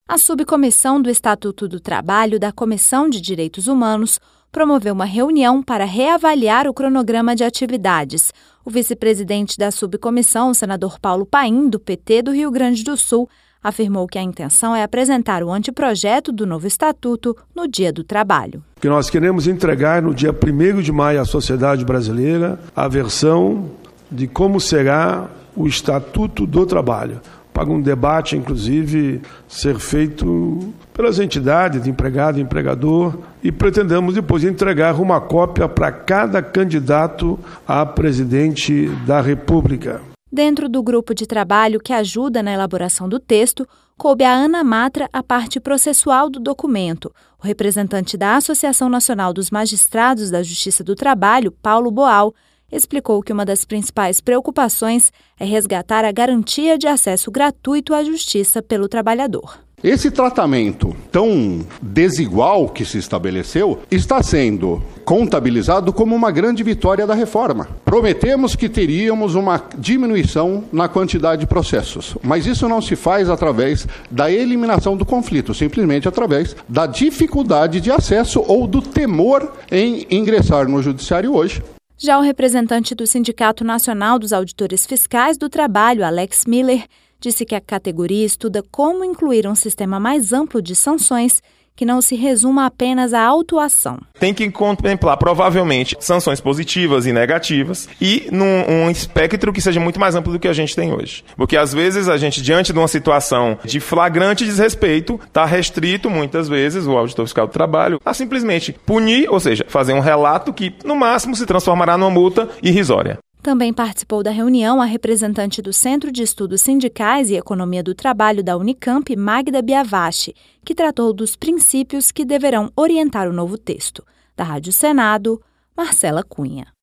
A subcomissão do Estatuto do Trabalho da Comissão de Direitos Humanos promoveu uma reunião para reavaliar o cronograma de atividades. O vice-presidente da subcomissão, o senador Paulo Paim, do PT do Rio Grande do Sul, afirmou que a intenção é apresentar o anteprojeto do novo estatuto no Dia do Trabalho. Que nós queremos entregar no dia 1º de maio à sociedade brasileira a versão de como será o Estatuto do Trabalho, para um debate, inclusive, ser feito pelas entidades de empregado e empregador, e pretendemos depois entregar uma cópia para cada candidato a presidente da República. Dentro do grupo de trabalho que ajuda na elaboração do texto, coube a Ana Matra a parte processual do documento. O representante da Associação Nacional dos Magistrados da Justiça do Trabalho, Paulo Boal, explicou que uma das principais preocupações é resgatar a garantia de acesso gratuito à justiça pelo trabalhador. Esse tratamento tão desigual que se estabeleceu está sendo contabilizado como uma grande vitória da reforma. Prometemos que teríamos uma diminuição na quantidade de processos, mas isso não se faz através da eliminação do conflito, simplesmente através da dificuldade de acesso ou do temor em ingressar no judiciário hoje. Já o representante do Sindicato Nacional dos Auditores Fiscais do Trabalho, Alex Miller, disse que a categoria estuda como incluir um sistema mais amplo de sanções que não se resuma apenas à autuação. Tem que contemplar, provavelmente, sanções positivas e negativas e num espectro que seja muito mais amplo do que a gente tem hoje. Porque, às vezes, a gente, diante de uma situação de flagrante desrespeito, está restrito, muitas vezes, o auditor fiscal do trabalho a simplesmente punir, ou seja, fazer um relato que, no máximo, se transformará numa multa irrisória. Também participou da reunião a representante do Centro de Estudos Sindicais e Economia do Trabalho da Unicamp, Magda Biavaschi, que tratou dos princípios que deverão orientar o novo texto. Da Rádio Senado, Marcela Cunha.